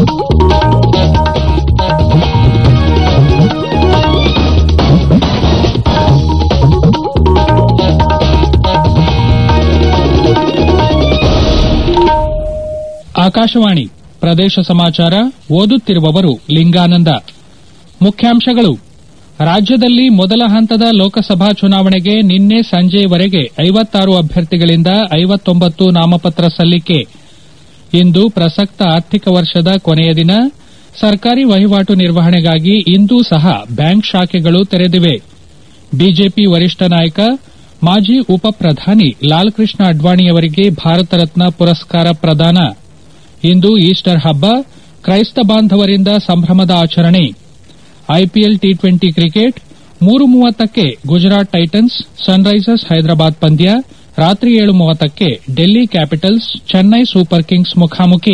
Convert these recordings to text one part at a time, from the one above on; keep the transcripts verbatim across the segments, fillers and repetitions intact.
ಆಕಾಶವಾಣಿ ಪ್ರದೇಶ ಸಮಾಚಾರ ಓದುತ್ತಿರುವವರು ಲಿಂಗಾನಂದ. ಮುಖ್ಯಾಂಶಗಳು. ರಾಜ್ಯದಲ್ಲಿ ಮೊದಲ ಹಂತದ ಲೋಕಸಭಾ ಚುನಾವಣೆಗೆ ನಿನ್ನೆ ಸಂಜೆಯವರೆಗೆ ಐವತ್ತಾರು ಅಭ್ಯರ್ಥಿಗಳಿಂದ ಐವತ್ತೊಂಬತ್ತು ನಾಮಪತ್ರ ಸಲ್ಲಿಕೆ. ಇಂದು ಪ್ರಸಕ್ತ ಆರ್ಥಿಕ ವರ್ಷದ ಕೊನೆಯ ದಿನ. ಸರ್ಕಾರಿ ವಹಿವಾಟು ನಿರ್ವಹಣೆಗಾಗಿ ಇಂದೂ ಸಹ ಬ್ಯಾಂಕ್ ಶಾಖೆಗಳು ತೆರೆದಿವೆ. ಬಿಜೆಪಿ ವರಿಷ್ಠ ನಾಯಕ ಮಾಜಿ ಉಪ ಪ್ರಧಾನಿ ಲಾಲ್ ಕೃಷ್ಣ ಅಡ್ವಾಣಿಯವರಿಗೆ ಭಾರತ ರತ್ನ ಪುರಸ್ಕಾರ ಪ್ರದಾನ. ಇಂದು ಈಸ್ಟರ್ ಹಬ್ಬ, ಕ್ರೈಸ್ತ ಬಾಂಧವರಿಂದ ಸಂಭ್ರಮದ ಆಚರಣೆ. ಐಪಿಎಲ್ ಟಿ ಟ್ವೆಂಟಿ ಕ್ರಿಕೆಟ್ ಮೂರು ಮೂವತ್ತಕ್ಕೆ ಗುಜರಾತ್ ಟೈಟನ್ಸ್ ಸನ್ರೈಸರ್ಸ್ ಹೈದರಾಬಾದ್ ಪಂದ್ಯ. ರಾತ್ರಿ ಏಳು ಮೂವತ್ತಕ್ಕೆ Delhi capitals Chennai super kings ಮುಖಾಮುಖಿ.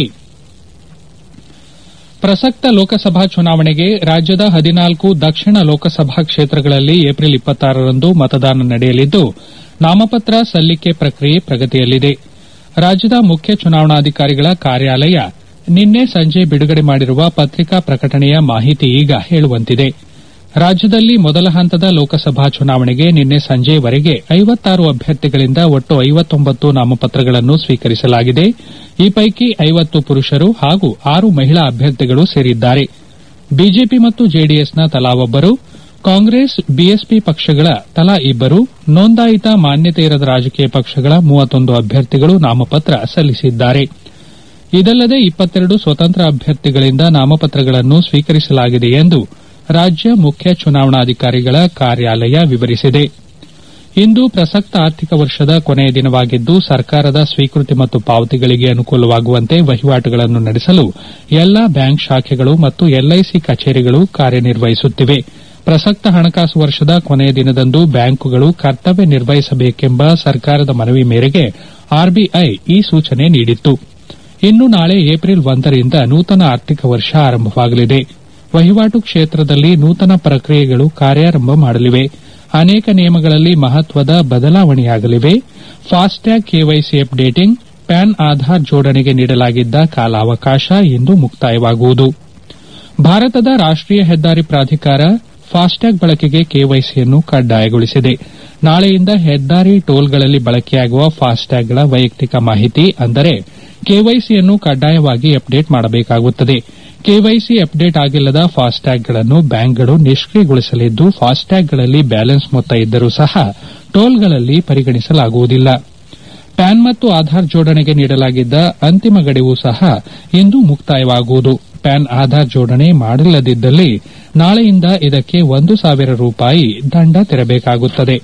ಪ್ರಸಕ್ತ ಲೋಕಸಭಾ ಚುನಾವಣೆಗೆ ರಾಜ್ಯದ ಹದಿನಾಲ್ಕು ದಕ್ಷಿಣ ಲೋಕಸಭಾ ಕ್ಷೇತ್ರಗಳಲ್ಲಿ ಏಪ್ರಿಲ್ ಇಪ್ಪತ್ತಾರರಂದು ಮತದಾನ ನಡೆಯಲಿದ್ದು, ನಾಮಪತ್ರ ಸಲ್ಲಿಕೆ ಪ್ರಕ್ರಿಯೆ ಪ್ರಗತಿಯಲ್ಲಿದೆ. ರಾಜ್ಯದ ಮುಖ್ಯ ಚುನಾವಣಾಧಿಕಾರಿಗಳ ಕಾರ್ಯಾಲಯ ನಿನ್ನೆ ಸಂಜೆ ಬಿಡುಗಡೆ ಮಾಡಿರುವ ಪತ್ರಿಕಾ ಪ್ರಕಟಣೆಯ ಮಾಹಿತಿ ಈಗ ಹೇಳುವಂತಿದೆ. ರಾಜ್ಯದಲ್ಲಿ ಮೊದಲ ಹಂತದ ಲೋಕಸಭಾ ಚುನಾವಣೆಗೆ ನಿನ್ನೆ ಸಂಜೆಯವರೆಗೆ ಐವತ್ತಾರು ಅಭ್ಯರ್ಥಿಗಳಿಂದ ಒಟ್ಟು ಐವತ್ತೊಂಬತ್ತು ನಾಮಪತ್ರಗಳನ್ನು ಸ್ವೀಕರಿಸಲಾಗಿದೆ. ಈ ಪೈಕಿ ಐವತ್ತು ಪುರುಷರು ಹಾಗೂ ಆರು ಮಹಿಳಾ ಅಭ್ಯರ್ಥಿಗಳು ಸೇರಿದ್ದಾರೆ. ಬಿಜೆಪಿ ಮತ್ತು ಜೆಡಿಎಸ್ನ ತಲಾ ಒಬ್ಬರು, ಕಾಂಗ್ರೆಸ್ ಬಿಎಸ್ಪಿ ಪಕ್ಷಗಳ ತಲಾ ಇಬ್ಬರು, ನೋಂದಾಯಿತ ಮಾನ್ಯತೆ ಇರದ ರಾಜಕೀಯ ಪಕ್ಷಗಳ ಮೂವತ್ತೊಂದು ಅಭ್ಯರ್ಥಿಗಳು ನಾಮಪತ್ರ ಸಲ್ಲಿಸಿದ್ದಾರೆ. ಇದಲ್ಲದೆ ಇಪ್ಪತ್ತೆರಡು ಸ್ವತಂತ್ರ ಅಭ್ಯರ್ಥಿಗಳಿಂದ ನಾಮಪತ್ರಗಳನ್ನು ಸ್ವೀಕರಿಸಲಾಗಿದೆ ಎಂದು ರಾಜ್ಯ ಮುಖ್ಯ ಚುನಾವಣಾಧಿಕಾರಿಗಳ ಕಾರ್ಯಾಲಯ ವಿವರಿಸಿದೆ. ಇಂದು ಪ್ರಸಕ್ತ ಆರ್ಥಿಕ ವರ್ಷದ ಕೊನೆಯ ದಿನವಾಗಿದ್ದು, ಸರ್ಕಾರದ ಸ್ವೀಕೃತಿ ಮತ್ತು ಪಾವತಿಗಳಿಗೆ ಅನುಕೂಲವಾಗುವಂತೆ ವಹಿವಾಟುಗಳನ್ನು ನಡೆಸಲು ಎಲ್ಲಾ ಬ್ಯಾಂಕ್ ಶಾಖೆಗಳು ಮತ್ತು ಎಲ್ಐಸಿ ಕಚೇರಿಗಳು ಕಾರ್ಯನಿರ್ವಹಿಸುತ್ತಿವೆ. ಪ್ರಸಕ್ತ ಹಣಕಾಸು ವರ್ಷದ ಕೊನೆಯ ದಿನದಂದು ಬ್ಯಾಂಕುಗಳು ಕರ್ತವ್ಯ ನಿರ್ವಹಿಸಬೇಕೆಂಬ ಸರ್ಕಾರದ ಮನವಿ ಮೇರೆಗೆ ಆರ್ಬಿಐ ಈ ಸೂಚನೆ ನೀಡಿತ್ತು. ಇನ್ನು ನಾಳೆ ಏಪ್ರಿಲ್ ಒಂದರಿಂದ ನೂತನ ಆರ್ಥಿಕ ವರ್ಷ ಆರಂಭವಾಗಲಿದೆ. ವಹಿವಾಟು ಕ್ಷೇತ್ರದಲ್ಲಿ ನೂತನ ಪ್ರಕ್ರಿಯೆಗಳು ಕಾರ್ಯಾರಂಭ ಮಾಡಲಿವೆ. ಅನೇಕ ನಿಯಮಗಳಲ್ಲಿ ಮಹತ್ವದ ಬದಲಾವಣೆಯಾಗಲಿವೆ. FASTag KYC updating, PAN Aadhaar ಜೋಡಣೆಗೆ ನೀಡಲಾಗಿದ್ದ ಕಾಲಾವಕಾಶ ಇಂದು ಮುಕ್ತಾಯವಾಗುವುದು. ಭಾರತದ ರಾಷ್ಟೀಯ ಹೆದ್ದಾರಿ ಪ್ರಾಧಿಕಾರ ಫಾಸ್ಟ್ಯಾಗ್ ಬಳಕೆಗೆ ಕೆವೈಸಿಯನ್ನು ಕಡ್ಡಾಯಗೊಳಿಸಿದೆ. ನಾಳೆಯಿಂದ ಹೆದ್ದಾರಿ ಟೋಲ್ಗಳಲ್ಲಿ ಬಳಕೆಯಾಗುವ ಫಾಸ್ಟ್ಯಾಗ್ಗಳ ವೈಯಕ್ತಿಕ ಮಾಹಿತಿ ಅಂದರೆ ಕೆವೈಸಿಯನ್ನು ಕಡ್ಡಾಯವಾಗಿ ಅಪ್ಡೇಟ್ ಮಾಡಬೇಕಾಗುತ್ತದೆ. ಕೆವೈಸಿ ಅಪ್ಡೇಟ್ ಆಗಿಲ್ಲದ ಫಾಸ್ಟ್ಯಾಗ್ಗಳನ್ನು ಬ್ಯಾಂಕ್ಗಳು ನಿಷ್ಕಿಯಗೊಳಿಸಲಿದ್ದು, ಫಾಸ್ಟ್ಯಾಗ್ಗಳಲ್ಲಿ ಬ್ಯಾಲೆನ್ಸ್ ಮೊತ್ತ ಇದ್ದರೂ ಸಹ ಟೋಲ್ಗಳಲ್ಲಿ ಪರಿಗಣಿಸಲಾಗುವುದಿಲ್ಲ. ಪ್ಯಾನ್ ಮತ್ತು ಆಧಾರ್ ಜೋಡಣೆಗೆ ನೀಡಲಾಗಿದ್ದ ಅಂತಿಮ ಗಡುವು ಸಹ ಇಂದು ಮುಕ್ತಾಯವಾಗುವುದು. ಪ್ಯಾನ್ ಆಧಾರ್ ಜೋಡಣೆ ಮಾಡಿಲ್ಲದಿದ್ದಲ್ಲಿ ನಾಳೆಯಿಂದ ಇದಕ್ಕೆ ಒಂದು ಸಾವಿರ ರೂಪಾಯಿ ದಂಡ ತೆರಬೇಕಾಗುತ್ತದೆ.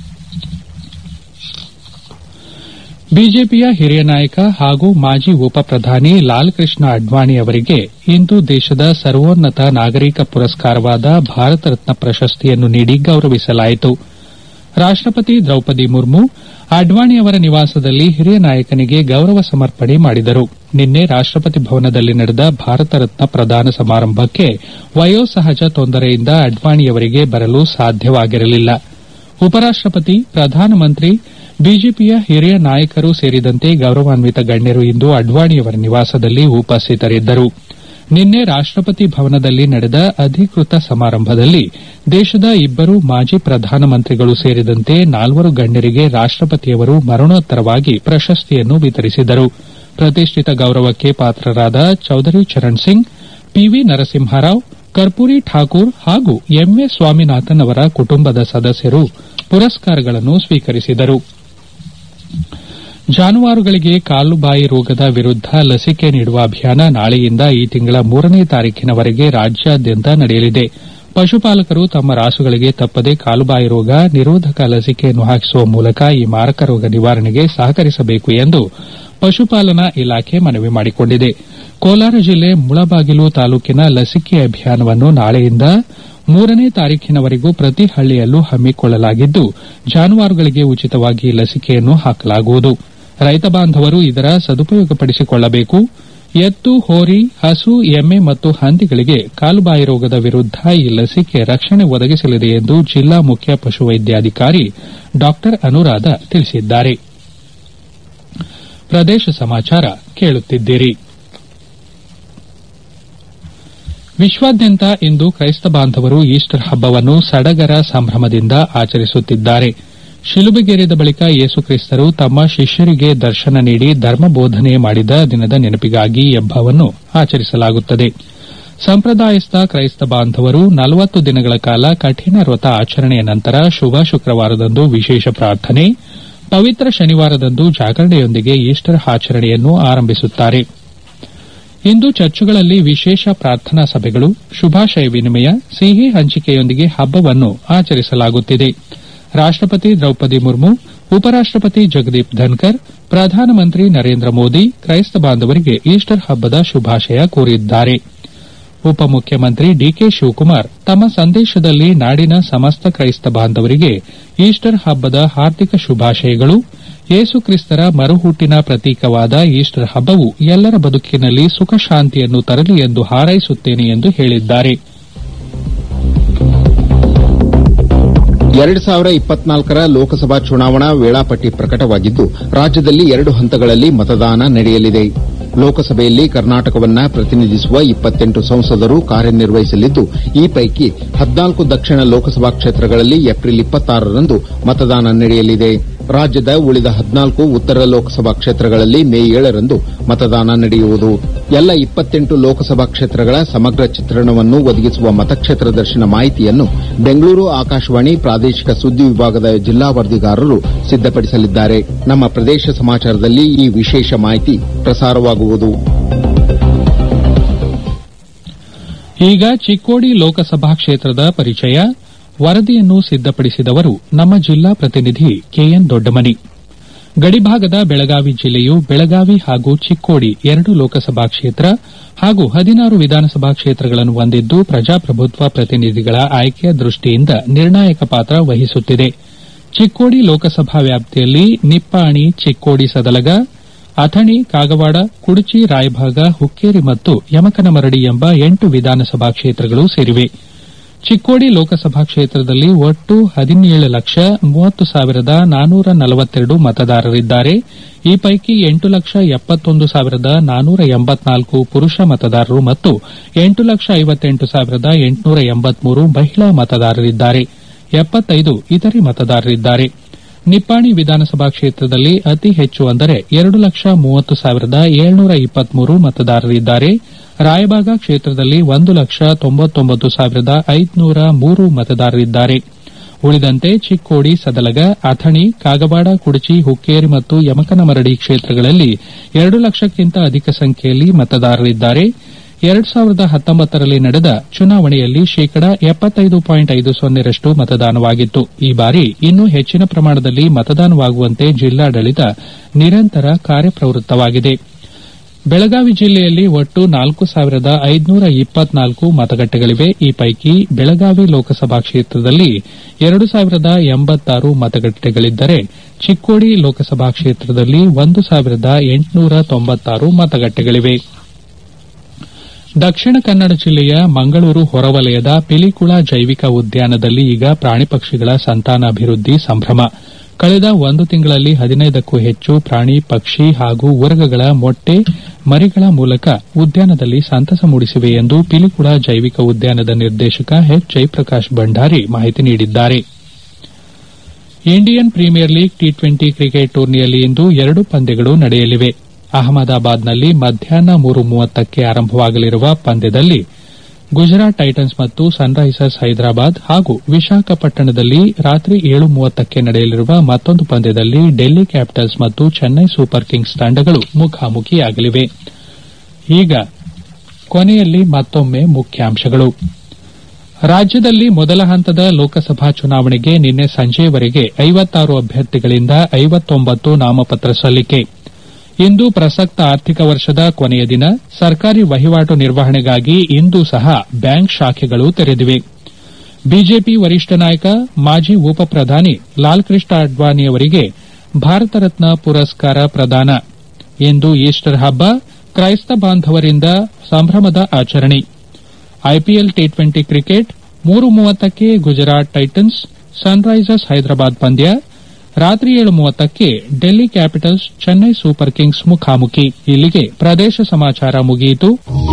ಬಿಜೆಪಿಯ ಹಿರಿಯ ನಾಯಕ ಹಾಗೂ ಮಾಜಿ ಉಪ ಪ್ರಧಾನಿ ಲಾಲ್ ಕೃಷ್ಣ ಅಡ್ವಾಣಿ ಅವರಿಗೆ ಇಂದು ದೇಶದ ಸರ್ವೋನ್ನತ ನಾಗರಿಕ ಪುರಸ್ಕಾರವಾದ ಭಾರತ ರತ್ನ ಪ್ರಶಸ್ತಿಯನ್ನು ನೀಡಿ ಗೌರವಿಸಲಾಯಿತು. ರಾಷ್ಟಪತಿ ದ್ರೌಪದಿ ಮುರ್ಮು ಅಡ್ವಾಣಿ ಅವರ ನಿವಾಸದಲ್ಲಿ ಹಿರಿಯ ನಾಯಕನಿಗೆ ಗೌರವ ಸಮರ್ಪಣೆ ಮಾಡಿದರು. ನಿನ್ನೆ ರಾಷ್ಟಪತಿ ಭವನದಲ್ಲಿ ನಡೆದ ಭಾರತ ರತ್ನ ಪ್ರದಾನ ಸಮಾರಂಭಕ್ಕೆ ವಯೋಸಹಜ ತೊಂದರೆಯಿಂದ ಅಡ್ವಾಣಿಯವರಿಗೆ ಬರಲು ಸಾಧ್ಯವಾಗಿರಲಿಲ್ಲ. ಉಪರಾಷ್ಟಪತಿ, ಪ್ರಧಾನಮಂತ್ರಿ, ಬಿಜೆಪಿಯ ಹಿರಿಯ ನಾಯಕರು ಸೇರಿದಂತೆ ಗೌರವಾನ್ವಿತ ಗಣ್ಯರು ಇಂದು ಅಡ್ವಾಣಿಯವರ ನಿವಾಸದಲ್ಲಿ ಉಪಸ್ಥಿತರಿದ್ದರು. ನಿನ್ನೆ ರಾಷ್ಟಪತಿ ಭವನದಲ್ಲಿ ನಡೆದ ಅಧಿಕೃತ ಸಮಾರಂಭದಲ್ಲಿ ದೇಶದ ಇಬ್ಬರು ಮಾಜಿ ಪ್ರಧಾನಮಂತ್ರಿಗಳು ಸೇರಿದಂತೆ ನಾಲ್ವರು ಗಣ್ಯರಿಗೆ ರಾಷ್ಟಪತಿಯವರು ಮರಣೋತ್ತರವಾಗಿ ಪ್ರಶಸ್ತಿಯನ್ನು ವಿತರಿಸಿದರು. ಪ್ರತಿಷ್ಠಿತ ಗೌರವಕ್ಕೆ ಪಾತ್ರರಾದ ಚೌಧರಿ ಚರಣ್ ಸಿಂಗ್, ಪಿವಿ ನರಸಿಂಹರಾವ್, ಕರ್ಪೂರಿ ಠಾಕೂರ್ ಹಾಗೂ ಎಂಎ ಸ್ವಾಮಿನಾಥನ್ ಅವರ ಕುಟುಂಬದ ಸದಸ್ಯರು ಪುರಸ್ಕಾರಗಳನ್ನು ಸ್ವೀಕರಿಸಿದರು. ಜಾನುವಾರುಗಳಿಗೆ ಕಾಲುಬಾಯಿ ರೋಗದ ವಿರುದ್ದ ಲಸಿಕೆ ನೀಡುವ ಅಭಿಯಾನ ನಾಳೆಯಿಂದ ಈ ತಿಂಗಳ ಮೂರನೇ ತಾರೀಖಿನವರೆಗೆ ರಾಜ್ಯಾದ್ಯಂತ ನಡೆಯಲಿದೆ. ಪಶುಪಾಲಕರು ತಮ್ಮ ರಾಸುಗಳಿಗೆ ತಪ್ಪದೆ ಕಾಲುಬಾಯಿ ರೋಗ ನಿರೋಧಕ ಲಸಿಕೆಯನ್ನು ಹಾಕಿಸುವ ಮೂಲಕ ಈ ಮಾರಕ ರೋಗ ನಿವಾರಣೆಗೆ ಸಹಕರಿಸಬೇಕು ಎಂದು ಪಶುಪಾಲನಾ ಇಲಾಖೆ ಮನವಿ ಮಾಡಿಕೊಂಡಿದೆ. ಕೋಲಾರ ಜಿಲ್ಲೆ ಮುಳಬಾಗಿಲು ತಾಲೂಕಿನ ಲಸಿಕೆ ಅಭಿಯಾನವನ್ನು ನಾಳೆಯಿಂದ ಮೂರನೇ ತಾರೀಖಿನವರೆಗೂ ಪ್ರತಿ ಹಳ್ಳಿಯಲ್ಲೂ ಹಮ್ಮಿಕೊಳ್ಳಲಾಗಿದ್ದು, ಜಾನುವಾರುಗಳಿಗೆ ಉಚಿತವಾಗಿ ಲಸಿಕೆಯನ್ನು ಹಾಕಲಾಗುವುದು. ರೈತ ಬಾಂಧವರು ಇದರ ಸದುಪಯೋಗಪಡಿಸಿಕೊಳ್ಳಬೇಕು. ಎತ್ತು, ಹೋರಿ, ಹಸು, ಎಮ್ಮೆ ಮತ್ತು ಹಂದಿಗಳಿಗೆ ಕಾಲುಬಾಯಿ ರೋಗದ ವಿರುದ್ದ ಈ ಲಸಿಕೆ ರಕ್ಷಣೆ ಒದಗಿಸಲಿದೆ ಎಂದು ಜಿಲ್ಲಾ ಮುಖ್ಯ ಪಶುವೈದ್ಯಾಧಿಕಾರಿ ಡಾ ಅನುರಾಧ ತಿಳಿಸಿದ್ದಾರೆ. ಪ್ರದೇಶ ಸಮಾಚಾರ ಕೇಳುತ್ತಿದ್ದೀರಿ. ವಿಶ್ವಾದ್ಯಂತ ಇಂದು ಕ್ರೈಸ್ತ ಬಾಂಧವರು ಈಸ್ಟರ್ ಹಬ್ಬವನ್ನು ಸಡಗರ ಸಂಭ್ರಮದಿಂದ ಆಚರಿಸುತ್ತಿದ್ದಾರೆ. ಶಿಲುಬೆಗೇರಿದ ಬಳಿಕ ಯೇಸುಕ್ರಿಸ್ತರು ತಮ್ಮ ಶಿಷ್ಯರಿಗೆ ದರ್ಶನ ನೀಡಿ ಧರ್ಮಬೋಧನೆ ಮಾಡಿದ ದಿನದ ನೆನಪಿಗಾಗಿ ಈ ಹಬ್ಬವನ್ನು ಆಚರಿಸಲಾಗುತ್ತದೆ. ಸಂಪ್ರದಾಯಸ್ಥ ಕ್ರೈಸ್ತ ಬಾಂಧವರು ನಲವತ್ತು ದಿನಗಳ ಕಾಲ ಕಠಿಣ ವ್ರತ ಆಚರಣೆಯ ನಂತರ ಶುಭ ಶುಕ್ರವಾರದಂದು ವಿಶೇಷ ಪ್ರಾರ್ಥನೆ, ಪವಿತ್ರ ಶನಿವಾರದಂದು ಜಾಗರಣೆಯೊಂದಿಗೆ ಈಸ್ಟರ್ ಆಚರಣೆಯನ್ನು ಆರಂಭಿಸುತ್ತಾರೆ. ಇಂದು ಚರ್ಚುಗಳಲ್ಲಿ ವಿಶೇಷ ಪ್ರಾರ್ಥನಾ ಸಭೆಗಳು, ಶುಭಾಶಯ ವಿನಿಮಯ, ಸಿಹಿ ಹಂಚಿಕೆಯೊಂದಿಗೆ ಹಬ್ಬವನ್ನು ಆಚರಿಸಲಾಗುತ್ತಿದೆ. ರಾಷ್ಟಪತಿ ದ್ರೌಪದಿ ಮುರ್ಮು, ಉಪರಾಷ್ಟಪತಿ ಜಗದೀಪ್ ಧನ್ಕರ್, ಪ್ರಧಾನಮಂತ್ರಿ ನರೇಂದ್ರ ಮೋದಿ ಕ್ರೈಸ್ತ ಬಾಂಧವರಿಗೆ ಈಸ್ಟರ್ ಹಬ್ಬದ ಶುಭಾಶಯ ಕೋರಿದ್ದಾರೆ. ಉಪಮುಖ್ಯಮಂತ್ರಿ ಡಿಕೆ ಶಿವಕುಮಾರ್ ತಮ್ಮ ಸಂದೇಶದಲ್ಲಿ ನಾಡಿನ ಸಮಸ್ತ ಕ್ರೈಸ್ತ ಬಾಂಧವರಿಗೆ ಈಸ್ಟರ್ ಹಬ್ಬದ ಹಾರ್ದಿಕ ಶುಭಾಶಯಗಳು. ಯೇಸುಕ್ರಿಸ್ತರ ಮರುಹುಟ್ಟಿನ ಪ್ರತೀಕವಾದ ಈಸ್ಟರ್ ಹಬ್ಬವು ಎಲ್ಲರ ಬದುಕಿನಲ್ಲಿ ಸುಖ ಶಾಂತಿಯನ್ನು ತರಲಿ ಎಂದು ಹಾರೈಸುತ್ತೇನೆ ಎಂದು ಹೇಳಿದ್ದಾರೆ. ಎರಡು ಸಾವಿರ ಇಪ್ಪತ್ನಾಲ್ಕರ ಲೋಕಸಭಾ ಚುನಾವಣಾ ವೇಳಾಪಟ್ಟಿ ಪ್ರಕಟವಾಗಿದ್ದು, ರಾಜ್ಯದಲ್ಲಿ ಎರಡು ಹಂತಗಳಲ್ಲಿ ಮತದಾನ ನಡೆಯಲಿದೆ. ಲೋಕಸಭೆಯಲ್ಲಿ ಕರ್ನಾಟಕವನ್ನ ಪ್ರತಿನಿಧಿಸುವ ಇಪ್ಪತ್ತೆಂಟು ಸಂಸದರು ಕಾರ್ಯನಿರ್ವಹಿಸಲಿದ್ದು, ಈ ಪೈಕಿ ಹದಿನಾಲ್ಕು ದಕ್ಷಿಣ ಲೋಕಸಭಾ ಕ್ಷೇತ್ರಗಳಲ್ಲಿ ಏಪ್ರಿಲ್ ಇಪ್ಪತ್ತಾರರಂದು ಮತದಾನ ನಡೆಯಲಿದೆ. ರಾಜ್ಯದ ಉಳಿದ ಹದಿನಾಲ್ಕು ಉತ್ತರ ಲೋಕಸಭಾ ಕ್ಷೇತ್ರಗಳಲ್ಲಿ ಮೇ ಏಳರಂದು ಮತದಾನ ನಡೆಯುವುದು. ಎಲ್ಲ ಇಪ್ಪತ್ತೆಂಟು ಲೋಕಸಭಾ ಕ್ಷೇತ್ರಗಳ ಸಮಗ್ರ ಚಿತ್ರಣವನ್ನು ಒದಗಿಸುವ ಮತಕ್ಷೇತ್ರ ದರ್ಶನ ಮಾಹಿತಿಯನ್ನು ಬೆಂಗಳೂರು ಆಕಾಶವಾಣಿ ಪ್ರಾದೇಶಿಕ ಸುದ್ದಿ ವಿಭಾಗದ ಜಿಲ್ಲಾ ವರದಿಗಾರರು ಸಿದ್ದಪಡಿಸಲಿದ್ದಾರೆ. ನಮ್ಮ ಪ್ರದೇಶ ಸಮಾಚಾರದಲ್ಲಿ ಈ ವಿಶೇಷ ಮಾಹಿತಿ ಪ್ರಸಾರವಾಗುವುದು. ಈಗ ಚಿಕ್ಕೋಡಿ ಲೋಕಸಭಾ ಕ್ಷೇತ್ರದ ಪರಿಚಯ. ವರದಿಯನ್ನು ಸಿದ್ದಪಡಿಸಿದವರು ನಮ್ಮ ಜಿಲ್ಲಾ ಪ್ರತಿನಿಧಿ ಕೆಎನ್ ದೊಡ್ಡಮನಿ. ಗಡಿಭಾಗದ ಬೆಳಗಾವಿ ಜಿಲ್ಲೆಯು ಬೆಳಗಾವಿ ಹಾಗೂ ಚಿಕ್ಕೋಡಿ ಎರಡು ಲೋಕಸಭಾ ಕ್ಷೇತ್ರ ಹಾಗೂ ಹದಿನಾರು ವಿಧಾನಸಭಾ ಕ್ಷೇತ್ರಗಳನ್ನು ಹೊಂದಿದ್ದು, ಪ್ರಜಾಪ್ರಭುತ್ವ ಪ್ರತಿನಿಧಿಗಳ ಆಯ್ಕೆಯ ದೃಷ್ಟಿಯಿಂದ ನಿರ್ಣಾಯಕ ಪಾತ್ರ ವಹಿಸುತ್ತಿದೆ. ಚಿಕ್ಕೋಡಿ ಲೋಕಸಭಾ ವ್ಯಾಪ್ತಿಯಲ್ಲಿ ನಿಪ್ಪಾಣಿ, ಚಿಕ್ಕೋಡಿ ಸದಲಗ, ಅಥಣಿ, ಕಾಗವಾಡ, ಕುಡಚಿ, ರಾಯಭಾಗ, ಹುಕ್ಕೇರಿ ಮತ್ತು ಯಮಕನಮರಡಿ ಎಂಬ ಎಂಟು ವಿಧಾನಸಭಾ ಕ್ಷೇತ್ರಗಳು ಸೇರಿವೆ. ಚಿಕ್ಕೋಡಿ ಲೋಕಸಭಾ ಕ್ಷೇತ್ರದಲ್ಲಿ ಒಟ್ಟು ಹದಿನೇಳು ಲಕ್ಷ ಮೂವತ್ತು ಸಾವಿರದ ನಾನೂರ ನಲವತ್ತೆರಡು ಮತದಾರರಿದ್ದಾರೆ. ಈ ಪೈಕಿ ಎಂಟು ಲಕ್ಷ ಎಪ್ಪತ್ತೊಂದು ಸಾವಿರದ ನಾನೂರ ಎಂಬತ್ನಾಲ್ಕು ಪುರುಷ ಮತದಾರರು ಮತ್ತು ಎಂಟು ಲಕ್ಷ ಐವತ್ತೆಂಟು ಸಾವಿರದ ಎಂಟುನೂರ ಎಂಬತ್ಮೂರು ಮಹಿಳಾ ಮತದಾರರಿದ್ದಾರೆ. ಎಪ್ಪತ್ತೈದು ಇತರೆ ಮತದಾರರಿದ್ದಾರೆ. ನಿಪ್ಪಾಣಿ ವಿಧಾನಸಭಾ ಕ್ಷೇತ್ರದಲ್ಲಿ ಅತಿ ಹೆಚ್ಚು ಅಂದರೆ ಎರಡು ಲಕ್ಷ ಮೂವತ್ತು ಸಾವಿರದ ಏಳ್ನೂರ ಇಪ್ಪತ್ಮೂರು ಮತದಾರರಿದ್ದಾರೆ. ರಾಯಬಾಗ ಕ್ಷೇತ್ರದಲ್ಲಿ ಒಂದು ಲಕ್ಷ ತೊಂಬತ್ತೊಂಬತ್ತು ಸಾವಿರದ ಐದುನೂರ ಮೂರು ಮತದಾರರಿದ್ದಾರೆ. ಉಳಿದಂತೆ ಚಿಕ್ಕೋಡಿ, ಸದಲಗ, ಅಥಣಿ, ಕಾಗವಾಡ, ಕುಡಚಿ, ಹುಕ್ಕೇರಿ ಮತ್ತು ಯಮಕನಮರಡಿ ಕ್ಷೇತ್ರಗಳಲ್ಲಿ ಎರಡು ಲಕ್ಷಕ್ಕಿಂತ ಅಧಿಕ ಸಂಖ್ಯೆಯಲ್ಲಿ ಮತದಾರರಿದ್ದಾರೆ. ಎರಡು ಸಾವಿರದ ಹತ್ತೊಂಬತ್ತರಲ್ಲಿ ನಡೆದ ಚುನಾವಣೆಯಲ್ಲಿ ಶೇಕಡಾ ಎಪ್ಪತ್ತೈದು ಪಾಯಿಂಟ್ ಐದು ಸೊನ್ನೆರಷ್ಟು ಮತದಾನವಾಗಿತ್ತು. ಈ ಬಾರಿ ಇನ್ನೂ ಹೆಚ್ಚಿನ ಪ್ರಮಾಣದಲ್ಲಿ ಮತದಾನವಾಗುವಂತೆ ಜಿಲ್ಲಾಡಳಿತ ನಿರಂತರ ಕಾರ್ಯಪ್ರವೃತ್ತವಾಗಿದೆ. ಬೆಳಗಾವಿ ಜಿಲ್ಲೆಯಲ್ಲಿ ಒಟ್ಟು ನಾಲ್ಕು ಸಾವಿರದ ಐದುನೂರ ಇಪ್ಪತ್ನಾಲ್ಕು ಮತಗಟ್ಟೆಗಳಿವೆ. ಈ ಪೈಕಿ ಬೆಳಗಾವಿ ಲೋಕಸಭಾ ಕ್ಷೇತ್ರದಲ್ಲಿ ಎರಡು ಸಾವಿರದ ಎಂಬತ್ತಾರು ಮತಗಟ್ಟೆಗಳಿದ್ದರೆ, ಚಿಕ್ಕೋಡಿ ಲೋಕಸಭಾ ಕ್ಷೇತ್ರದಲ್ಲಿ ಒಂದು ಸಾವಿರದ ಎಂಟುನೂರ ತೊಂಬತ್ತಾರು ಮತಗಟ್ಟೆಗಳಿವೆ. ದಕ್ಷಿಣ ಕನ್ನಡ ಜಿಲ್ಲೆಯ ಮಂಗಳೂರು ಹೊರವಲಯದ ಪಿಲಿಕುಳ ಜೈವಿಕ ಉದ್ಯಾನದಲ್ಲಿ ಈಗ ಪ್ರಾಣಿ ಪಕ್ಷಿಗಳ ಸಂತಾನಾಭಿವೃದ್ಧಿ ಸಂಭ್ರಮ. ಕಳೆದ ಒಂದು ತಿಂಗಳಲ್ಲಿ ಹದಿನೈದಕ್ಕೂ ಹೆಚ್ಚು ಪ್ರಾಣಿ, ಪಕ್ಷಿ ಹಾಗೂ ಉರಗಗಳ ಮೊಟ್ಟೆ, ಮರಿಗಳ ಮೂಲಕ ಉದ್ಯಾನದಲ್ಲಿ ಸಂತಸ ಮೂಡಿಸಿವೆ ಎಂದು ಪಿಲಿಕುಳ ಜೈವಿಕ ಉದ್ಯಾನದ ನಿರ್ದೇಶಕ ಎಚ್ ಜಯಪ್ರಕಾಶ್ ಭಂಡಾರಿ ಮಾಹಿತಿ ನೀಡಿದ್ದಾರೆ. Indian premier league T twenty cricket ಟೂರ್ನಿಯಲ್ಲಿ ಇಂದು ಎರಡು ಪಂದ್ಯಗಳು ನಡೆಯಲಿವೆ. ಅಹಮದಾಬಾದ್ನಲ್ಲಿ ಮಧ್ಯಾಹ್ನ ಮೂರು ಮೂವತ್ತಕ್ಕೆ ಆರಂಭವಾಗಲಿರುವ ಪಂದ್ಯದಲ್ಲಿ ಗುಜರಾತ್ ಟೈಟನ್ಸ್ ಮತ್ತು ಸನ್ರೈಸರ್ಸ್ ಹೈದರಾಬಾದ್ ಹಾಗೂ ವಿಶಾಖಪಟ್ಟಣದಲ್ಲಿ ರಾತ್ರಿ ಏಳು ಮೂವತ್ತಕ್ಕೆ ನಡೆಯಲಿರುವ ಮತ್ತೊಂದು ಪಂದ್ಯದಲ್ಲಿ ಡೆಲ್ಲಿ ಕ್ಯಾಪಿಟಲ್ಸ್ ಮತ್ತು ಚೆನ್ನೈ ಸೂಪರ್ ಕಿಂಗ್ಸ್ ತಂಡಗಳು ಮುಖಾಮುಖಿಯಾಗಲಿವೆ. ಈಗ ಕೊನೆಯಲ್ಲಿ ಮತ್ತೊಮ್ಮೆ ಮುಖ್ಯಾಂಶಗಳು. ರಾಜ್ಯದಲ್ಲಿ ಮೊದಲ ಹಂತದ ಲೋಕಸಭಾ ಚುನಾವಣೆಗೆ ನಿನ್ನೆ ಸಂಜೆಯವರೆಗೆ ಐವತ್ತಾರು ಅಭ್ಯರ್ಥಿಗಳಿಂದ ಐವತ್ತೊಂಬತ್ತು ನಾಮಪತ್ರ ಸಲ್ಲಿಕೆ. ಇಂದು ಪ್ರಸಕ್ತ ಆರ್ಥಿಕ ವರ್ಷದ ಕೊನೆಯ ದಿನ. ಸರ್ಕಾರಿ ವಹಿವಾಟು ನಿರ್ವಹಣೆಗಾಗಿ ಇಂದು ಸಹ ಬ್ಯಾಂಕ್ ಶಾಖೆಗಳು ತೆರೆದಿವೆ. ಬಿಜೆಪಿ ವರಿಷ್ಠ ನಾಯಕ ಮಾಜಿ ಉಪ ಪ್ರಧಾನಿ ಲಾಲ್ಕೃಷ್ಣ ಅಡ್ವಾಣಿ ಅವರಿಗೆ ಭಾರತ ರತ್ನ ಪುರಸ್ಕಾರ ಪ್ರದಾನ. ಇಂದು ಈಸ್ಟರ್ ಹಬ್ಬ, ಕ್ರೈಸ್ತ ಬಾಂಧವರಿಂದ ಸಂಭ್ರಮದ ಆಚರಣೆ. ಐಪಿಎಲ್ ಟಿ ಟ್ವೆಂಟಿ ಕ್ರಿಕೆಟ್ ಮೂರು ಮೂವತ್ತಕ್ಕೆ ಗುಜರಾತ್ ಟೈಟನ್ಸ್ ಸನ್ರೈಸರ್ಸ್ ಹೈದರಾಬಾದ್ ಪಂದ್ಯ. ರಾತ್ರಿ ಏಳು ಮೂವತ್ತಕ್ಕೆ Delhi capitals Chennai super kings ಮುಖಾಮುಖಿ. ಇಲ್ಲಿಗೆ ಪ್ರದೇಶ ಸಮಾಚಾರ ಮುಗಿಯಿತು.